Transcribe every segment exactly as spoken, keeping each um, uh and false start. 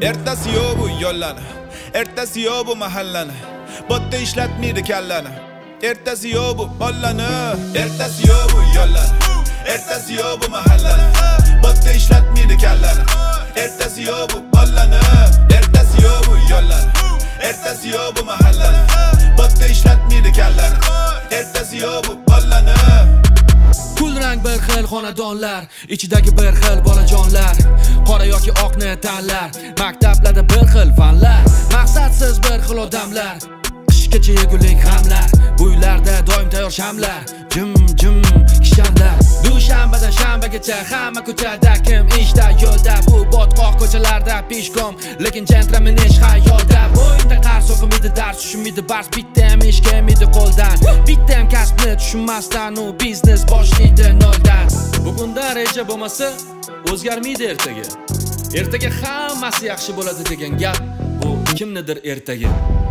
Ertasi yo'q bu yo'llarni, ertasi yo'q bu mahallani, botta ishlatmaydi kallani. Ertasi yo'q bu bollani, ertasi yo'q bu yo'llarni, ertasi yo'q bu mahallani, botta ishlatmaydi kallani. Ertasi yo'q bu bollani, ertasi yo'q bu yo'llarni, ertasi yo'q bu mahallani, botta ishlatmaydi kallani. Ertasi yo'q bu bollani. Kul rang bir xil xonadonlar, ichidagi bir xil bolajonlar, qora yoki oqni tanlar, maktablarda bir xil fanlar, maqsadsiz bir xil odamlar, qishgacha yegulik g'amlar, bu uylarda doim tayyor shamlar, jim jim kishanlar. Dushanbadan shanbagacha hamma ko'chada, kim ishda yo'lda, bu botqoq ko'chalarda peshkom, lekin gentleman ish hayotda. Bo'yinda qar so'qimidi, dars tushunmaydi, bars bitta ham ish kelmaydi qo'ldan, bitta ham kasbni tushunmasdan u biznes boshlaydi noldan. Bugundan reja bo'lmasa o'zgarmaydi ertaga, ertaga hammasi yaxshi bo'ladi degan gap bu kimnidir ertaga.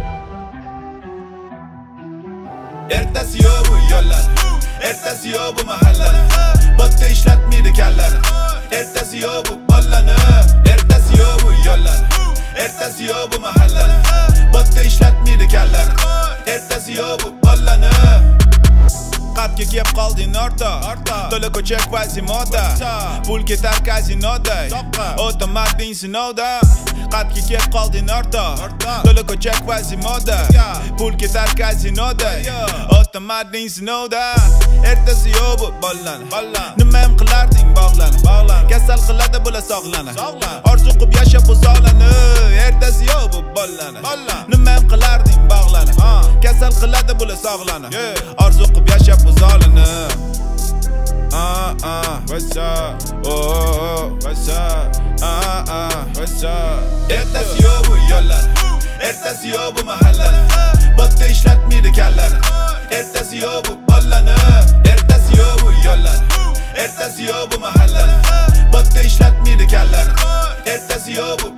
Ertasi yo'q bu yo'llar, ertasi yo'q bu mahallani, botta ishlatmaydi kallani. Ertasi yo'q bu bollani, ertasi yo'q bu yo'llar, ertasi yo'q bu mahallani, botta ishlatmaydi kallani. Ertasi yo'q bu bollani. Qatga kelib qolding orta, to'la ko'cha kvazimoda, pul ketar kazinoda, o'tamading sinovda. Qatga kelib qolding orta, to'la ko'cha kvazimoda, pul ketar kazinoda, o'tamading sinovda. Ertasi yo'q bu bollani, nima ham qilarding bog'lani, kasal qiladi bular sog'lani, orzu qilib yashab o'zolani. Ertasi yo'q bu bollani, nima ham qilarding bog'lani, kasal qiladi bular sog'lani, orzu qilib yashab o'zolani. Ah ah, what's up? Oh oh, what's up? Ah ah, what's up? Ertasi yo'q bu yo'llar, ertasi yo'q bu mahallani, botta ishlatmaydi kallani. Ertasi yo'q bu bollani, ertasi yo'q bu yo'llar, ertasi yo'q bu mahallani, botta ishlatmaydi kallani. Ertasi yo'q bu